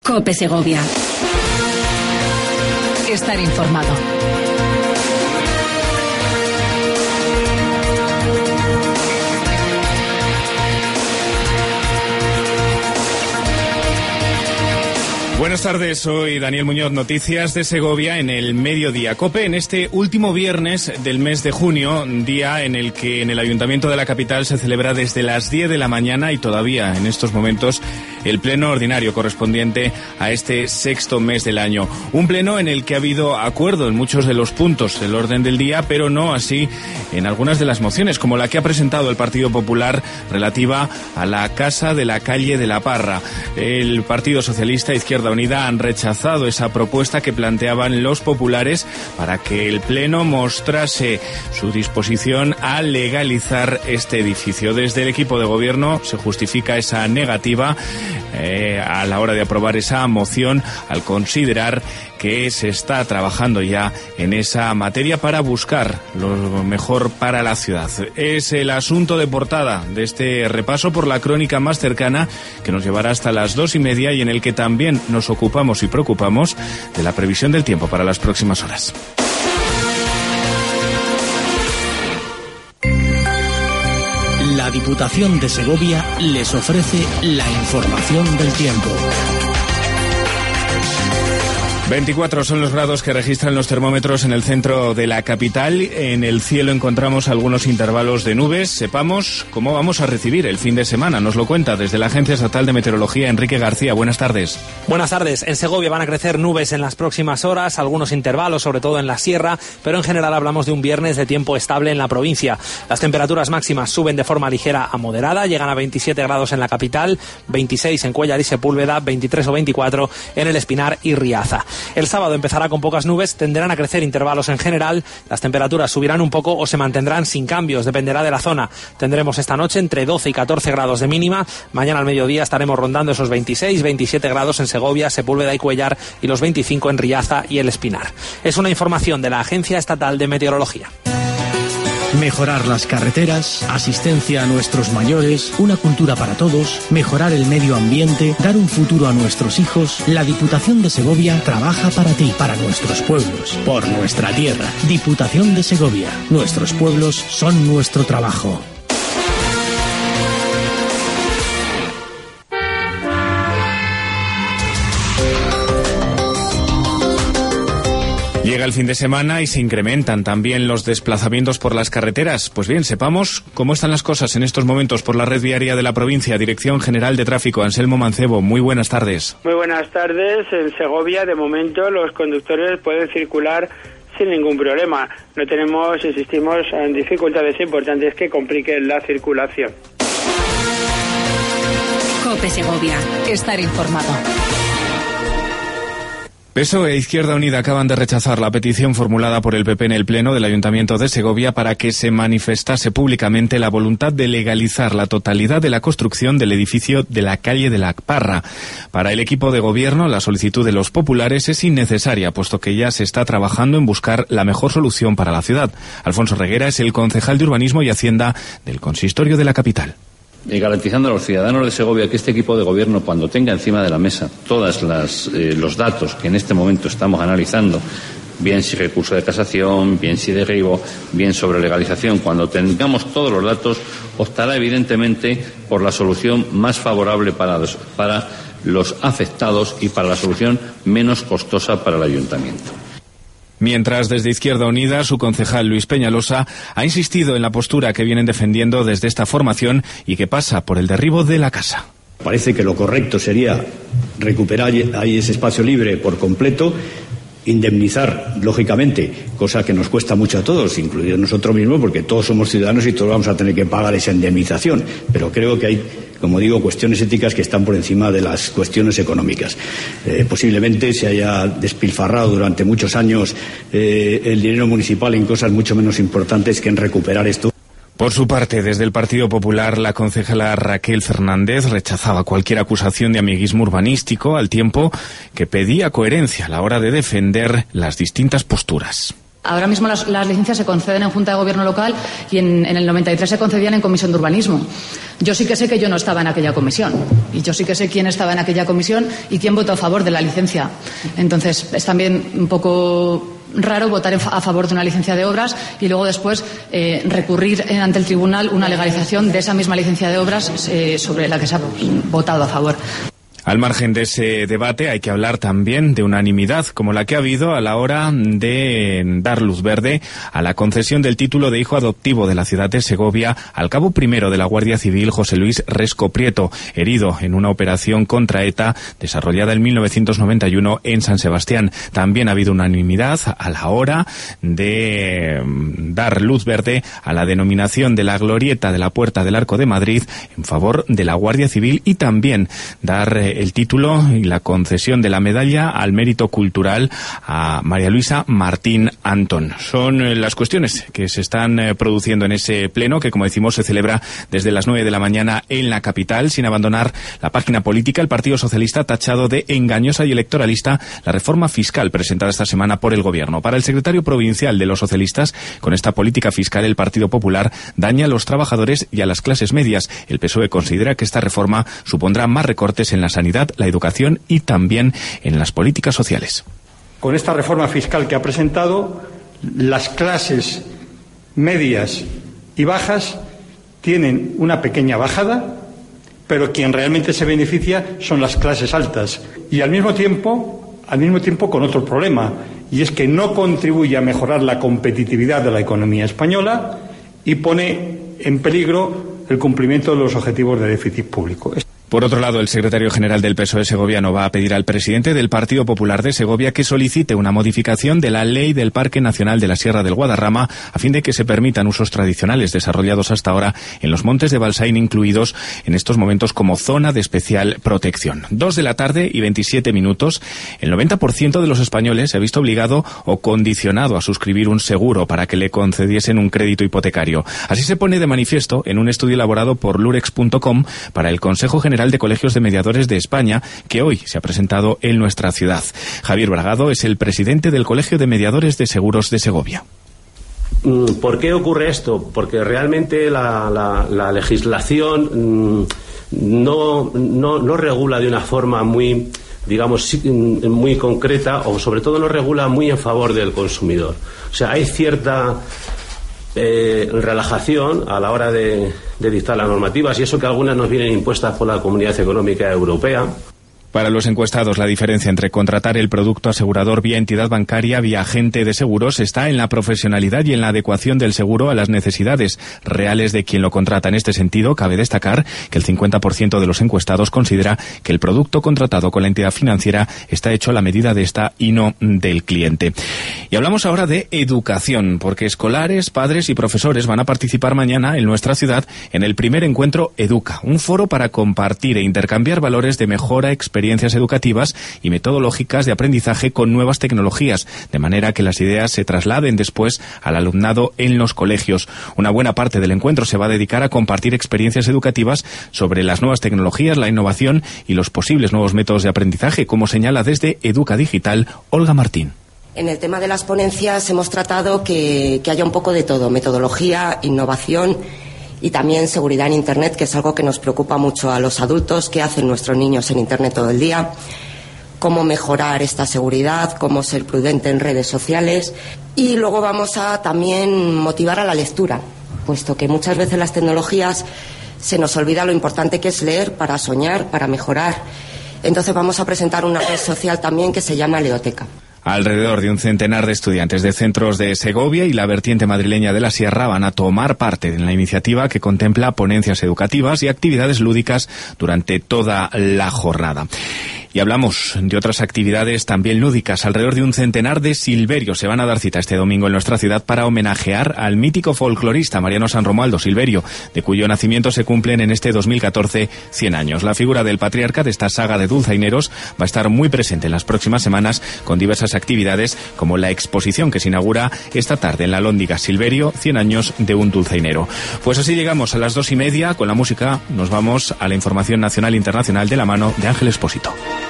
COPE Segovia. Estar informado. Buenas tardes, soy Daniel Muñoz, noticias de Segovia en el Mediodía COPE, en este último viernes del mes de junio, día en el que en el Ayuntamiento de la capital se celebra desde las 10 de la mañana y todavía en estos momentos el pleno ordinario correspondiente a este sexto mes del año. Un pleno en el que ha habido acuerdo en muchos de los puntos del orden del día, pero no así en algunas de las mociones, como la que ha presentado el Partido Popular relativa a la Casa de la Calle de la Parra. El Partido Socialista, Izquierda Unida, han rechazado esa propuesta que planteaban los populares para que el Pleno mostrase su disposición a legalizar este edificio. Desde el equipo de gobierno se justifica esa negativa a la hora de aprobar esa moción al considerar que se está trabajando ya en esa materia para buscar lo mejor para la ciudad. Es el asunto de portada de este repaso por la crónica más cercana que nos llevará hasta las 2:30 y en el que también nos ocupamos y preocupamos de la previsión del tiempo para las próximas horas. La Diputación de Segovia les ofrece la información del tiempo. 24 son los grados que registran los termómetros en el centro de la capital. En el cielo encontramos algunos intervalos de nubes. Sepamos cómo vamos a recibir el fin de semana. Nos lo cuenta desde la Agencia Estatal de Meteorología Enrique García. Buenas tardes. Buenas tardes. En Segovia van a crecer nubes en las próximas horas, algunos intervalos, sobre todo en la sierra, pero en general hablamos de un viernes de tiempo estable en la provincia. Las temperaturas máximas suben de forma ligera a moderada, llegan a 27 grados en la capital, 26 en Cuéllar y Sepúlveda, 23 o 24 en El Espinar y Riaza. El sábado empezará con pocas nubes, tenderán a crecer intervalos en general, las temperaturas subirán un poco o se mantendrán sin cambios, dependerá de la zona. Tendremos esta noche entre 12 y 14 grados de mínima, mañana al mediodía estaremos rondando esos 26, 27 grados en Segovia, Sepúlveda y Cuéllar y los 25 en Riaza y El Espinar. Es una información de la Agencia Estatal de Meteorología. Mejorar las carreteras, asistencia a nuestros mayores, una cultura para todos, mejorar el medio ambiente, dar un futuro a nuestros hijos. La Diputación de Segovia trabaja para ti, para nuestros pueblos, por nuestra tierra. Diputación de Segovia. Nuestros pueblos son nuestro trabajo. Llega el fin de semana y se incrementan también los desplazamientos por las carreteras. Pues bien, sepamos cómo están las cosas en estos momentos por la red viaria de la provincia. Dirección General de Tráfico, Anselmo Mancebo, muy buenas tardes. Muy buenas tardes. En Segovia, de momento, los conductores pueden circular sin ningún problema. No tenemos, insistimos, en dificultades importantes que compliquen la circulación. COPE Segovia. Estar informado. PSOE e Izquierda Unida acaban de rechazar la petición formulada por el PP en el Pleno del Ayuntamiento de Segovia para que se manifestase públicamente la voluntad de legalizar la totalidad de la construcción del edificio de la Calle de la Parra. Para el equipo de gobierno, la solicitud de los populares es innecesaria, puesto que ya se está trabajando en buscar la mejor solución para la ciudad. Alfonso Reguera es el concejal de Urbanismo y Hacienda del Consistorio de la capital. Y garantizando a los ciudadanos de Segovia que este equipo de gobierno, cuando tenga encima de la mesa todos los datos que en este momento estamos analizando, bien si recurso de casación, bien si derribo, bien sobre legalización, cuando tengamos todos los datos, optará evidentemente por la solución más favorable para los afectados y para la solución menos costosa para el ayuntamiento. Mientras, desde Izquierda Unida, su concejal Luis Peñalosa ha insistido en la postura que vienen defendiendo desde esta formación y que pasa por el derribo de la casa. Parece que lo correcto sería recuperar ahí ese espacio libre por completo, indemnizar, lógicamente, cosa que nos cuesta mucho a todos, incluidos nosotros mismos, porque todos somos ciudadanos y todos vamos a tener que pagar esa indemnización. Pero creo que hay, como digo, cuestiones éticas que están por encima de las cuestiones económicas. Posiblemente se haya despilfarrado durante muchos años el dinero municipal en cosas mucho menos importantes que en recuperar esto. Por su parte, desde el Partido Popular, la concejala Raquel Fernández rechazaba cualquier acusación de amiguismo urbanístico, al tiempo que pedía coherencia a la hora de defender las distintas posturas. Ahora mismo las licencias se conceden en Junta de Gobierno local y en el 93 se concedían en Comisión de Urbanismo. Yo sí que sé que yo no estaba en aquella comisión y yo sí que sé quién estaba en aquella comisión y quién votó a favor de la licencia. Entonces es también un poco raro votar a favor de una licencia de obras y luego después recurrir ante el tribunal una legalización de esa misma licencia de obras sobre la que se ha votado a favor. Al margen de ese debate hay que hablar también de unanimidad, como la que ha habido a la hora de dar luz verde a la concesión del título de hijo adoptivo de la ciudad de Segovia al cabo primero de la Guardia Civil, José Luis Resco Prieto, herido en una operación contra ETA desarrollada en 1991 en San Sebastián. También ha habido unanimidad a la hora de dar luz verde a la denominación de la glorieta de la Puerta del Arco de Madrid en favor de la Guardia Civil y también dar el título y la concesión de la medalla al mérito cultural a María Luisa Martín Antón. Son las cuestiones que se están produciendo en ese pleno que, como decimos, se celebra desde las 9 de la mañana en la capital. Sin abandonar la página política, el Partido Socialista ha tachado de engañosa y electoralista la reforma fiscal presentada esta semana por el Gobierno. Para el secretario provincial de los socialistas, con esta política fiscal el Partido Popular daña a los trabajadores y a las clases medias. El PSOE considera que esta reforma supondrá más recortes en la sanidad, la educación y también en las políticas sociales. Con esta reforma fiscal que ha presentado, las clases medias y bajas tienen una pequeña bajada, pero quien realmente se beneficia son las clases altas. Y al mismo tiempo con otro problema, y es que no contribuye a mejorar la competitividad de la economía española y pone en peligro el cumplimiento de los objetivos de déficit público. Por otro lado, el secretario general del PSOE segoviano va a pedir al presidente del Partido Popular de Segovia que solicite una modificación de la ley del Parque Nacional de la Sierra del Guadarrama a fin de que se permitan usos tradicionales desarrollados hasta ahora en los montes de Balsaín, incluidos en estos momentos como zona de especial protección. 2:27 p.m. El 90% de los españoles se ha visto obligado o condicionado a suscribir un seguro para que le concediesen un crédito hipotecario. Así se pone de manifiesto en un estudio elaborado por lurex.com para el Consejo General de Colegios de Mediadores de España, que hoy se ha presentado en nuestra ciudad. Javier Bragado es el presidente del Colegio de Mediadores de Seguros de Segovia. ¿Por qué ocurre esto? Porque realmente la legislación no regula de una forma muy, digamos, muy concreta, o sobre todo no regula muy en favor del consumidor. O sea, hay cierta relajación a la hora de dictar las normativas, y eso que algunas nos vienen impuestas por la Comunidad Económica Europea. Para los encuestados, la diferencia entre contratar el producto asegurador vía entidad bancaria, vía agente de seguros, está en la profesionalidad y en la adecuación del seguro a las necesidades reales de quien lo contrata. En este sentido, cabe destacar que el 50% de los encuestados considera que el producto contratado con la entidad financiera está hecho a la medida de esta y no del cliente. Y hablamos ahora de educación, porque escolares, padres y profesores van a participar mañana en nuestra ciudad en el primer encuentro Educa, un foro para compartir e intercambiar valores de mejora, experiencias educativas y metodológicas de aprendizaje con nuevas tecnologías, de manera que las ideas se trasladen después al alumnado en los colegios. Una buena parte del encuentro se va a dedicar a compartir experiencias educativas sobre las nuevas tecnologías, la innovación y los posibles nuevos métodos de aprendizaje, como señala desde Educa Digital Olga Martín. En el tema de las ponencias hemos tratado que haya un poco de todo: metodología, innovación y también seguridad en Internet, que es algo que nos preocupa mucho a los adultos. ¿Qué hacen nuestros niños en Internet todo el día? Cómo mejorar esta seguridad, cómo ser prudente en redes sociales. Y luego vamos a también motivar a la lectura, puesto que muchas veces las tecnologías se nos olvida lo importante que es leer para soñar, para mejorar. Entonces vamos a presentar una red social también que se llama Leoteca. Alrededor de un centenar de estudiantes de centros de Segovia y la vertiente madrileña de la Sierra van a tomar parte en la iniciativa, que contempla ponencias educativas y actividades lúdicas durante toda la jornada. Y hablamos de otras actividades también lúdicas. Alrededor de un centenar de silverios se van a dar cita este domingo en nuestra ciudad para homenajear al mítico folclorista Mariano San Romualdo Silverio, de cuyo nacimiento se cumplen en este 2014 100 años. La figura del patriarca de esta saga de dulzaineros va a estar muy presente en las próximas semanas con diversas actividades, como la exposición que se inaugura esta tarde en la Lóndiga Silverio, 100 años de un dulzainero. Pues así llegamos a las 2:30. Con la música nos vamos a la información nacional e internacional de la mano de Ángel Expósito.